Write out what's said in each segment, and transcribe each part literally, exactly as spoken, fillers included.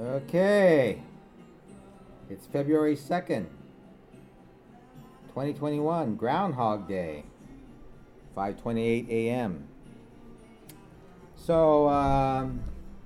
Okay, it's February second, twenty twenty-one, Groundhog Day, five twenty-eight a m So, um,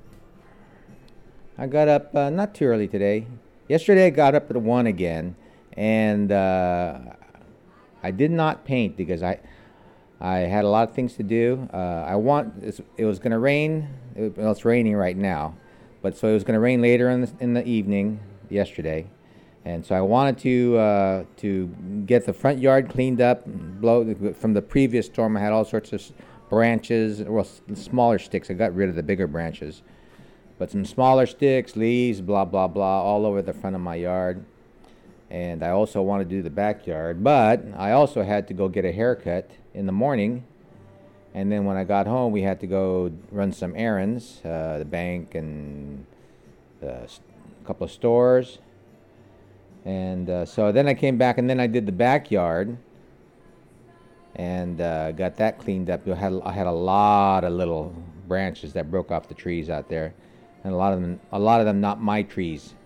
I got up uh, not too early today. Yesterday I got up at one again, and uh, I did not paint because I I had a lot of things to do. Uh, I want it was going to rain. It, well, it's raining right now, but so it was going to rain later in the, in the evening yesterday, and so I wanted to uh, to get the front yard cleaned up. Blow from the previous storm. I had all sorts of branches, well, smaller sticks. I got rid of the bigger branches, but some smaller sticks, leaves, blah blah blah, all over the front of my yard. And I also wanted to do the backyard, but I also had to go get a haircut in the morning. And then when I got home, we had to go run some errands, uh, the bank and uh, a couple of stores. And uh, so then I came back, and then I did the backyard and uh, got that cleaned up. I had, I had a lot of little branches that broke off the trees out there, and a lot of them, a lot of them not my trees.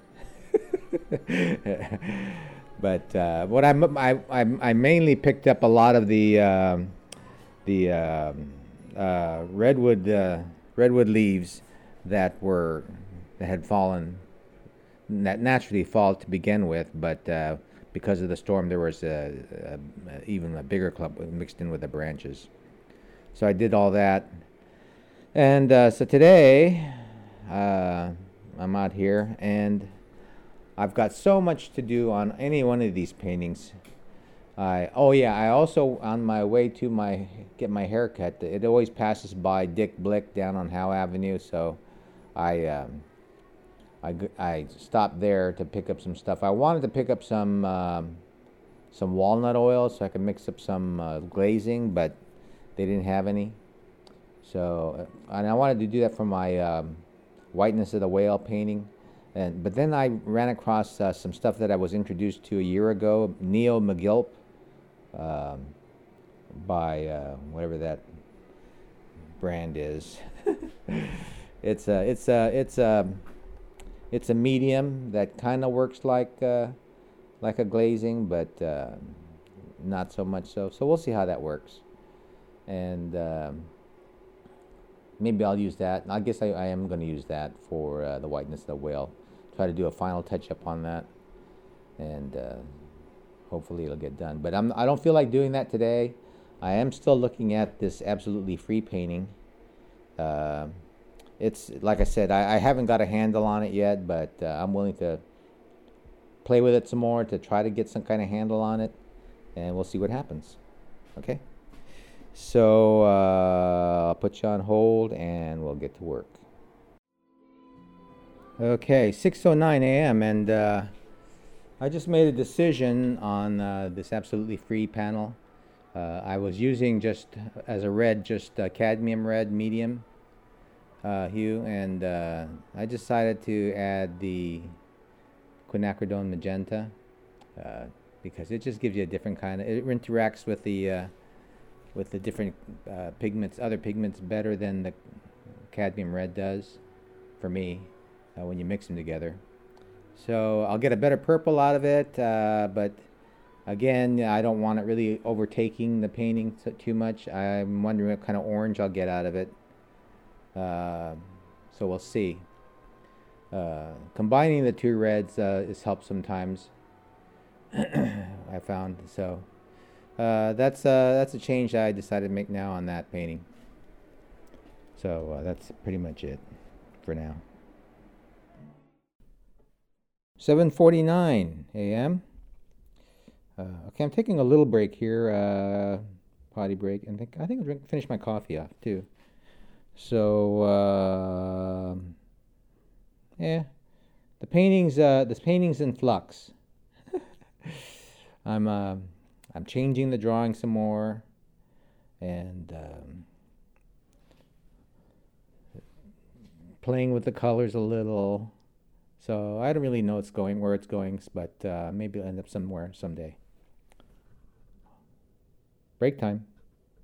But uh, what I, I, I mainly picked up a lot of the um, the um, uh, redwood uh, redwood leaves that were that had fallen, that naturally fall to begin with, but uh, because of the storm there was a, a, a, even a bigger clump mixed in with the branches. So I did all that, and uh, so today uh, I'm out here and I've got so much to do on any one of these paintings. I oh yeah, I also on my way to my get my hair cut, it always passes by Dick Blick down on Howe Avenue, so I um, I I stopped there to pick up some stuff. I wanted to pick up some um, some walnut oil so I could mix up some uh, glazing, but they didn't have any. So and I wanted to do that for my um, Whiteness of the Whale painting. And, but then I ran across uh, some stuff that I was introduced to a year ago, Neo McGilp, um, by uh, whatever that brand is. it's a it's a it's a it's a medium that kind of works like uh, like a glazing, but uh, not so much so. So we'll see how that works, and um, maybe I'll use that. I guess I, I am going to use that for uh, the Whiteness of the Whale. Try to do a final touch up on that, and uh, hopefully it'll get done. But I'm I don't feel like doing that today. I am still looking at this absolutely free painting. Uh, it's like I said, I, I haven't got a handle on it yet, but uh, I'm willing to play with it some more to try to get some kind of handle on it, and we'll see what happens. Okay. So uh, I'll put you on hold, and we'll get to work. Okay, six oh nine a m and uh, I just made a decision on uh, this absolutely free panel. Uh, I was using just as a red, just uh, cadmium red medium uh, hue, and uh, I decided to add the quinacridone magenta uh, because it just gives you a different kind of, it interacts with the uh, with the different uh, pigments, other pigments better than the cadmium red does for me. Uh, when you mix them together. So I'll get a better purple out of it, uh, but again, I don't want it really overtaking the painting t- too much. I'm wondering what kind of orange I'll get out of it. Uh, so we'll see. Uh, combining the two reds uh, is helped sometimes, I found. So uh, that's, uh, that's a change that I decided to make now on that painting. So uh, that's pretty much it for now. seven forty-nine a m Uh, okay, I'm taking a little break here, uh, potty break, and think, I think I'll drink, finish my coffee off too. So, uh, yeah, the paintings, uh, this painting's in flux. I'm, uh, I'm changing the drawing some more, and um, playing with the colors a little. So I don't really know it's going where it's going, but uh, maybe it'll end up somewhere someday. Break time.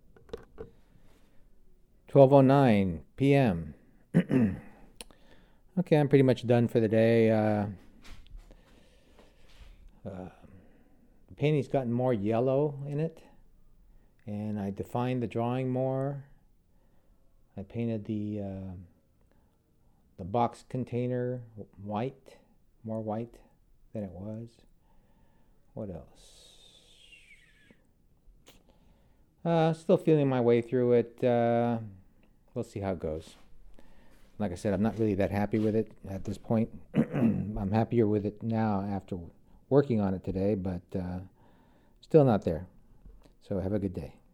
twelve oh nine p m Okay, I'm pretty much done for the day. Uh, uh, the painting's gotten more yellow in it, and I defined the drawing more. I painted the uh, the box container white, more white than it was. What else? Uh, still feeling my way through it. Uh, we'll see how it goes. Like I said, I'm not really that happy with it at this point. I'm happier with it now after working on it today, but uh, still not there. So have a good day.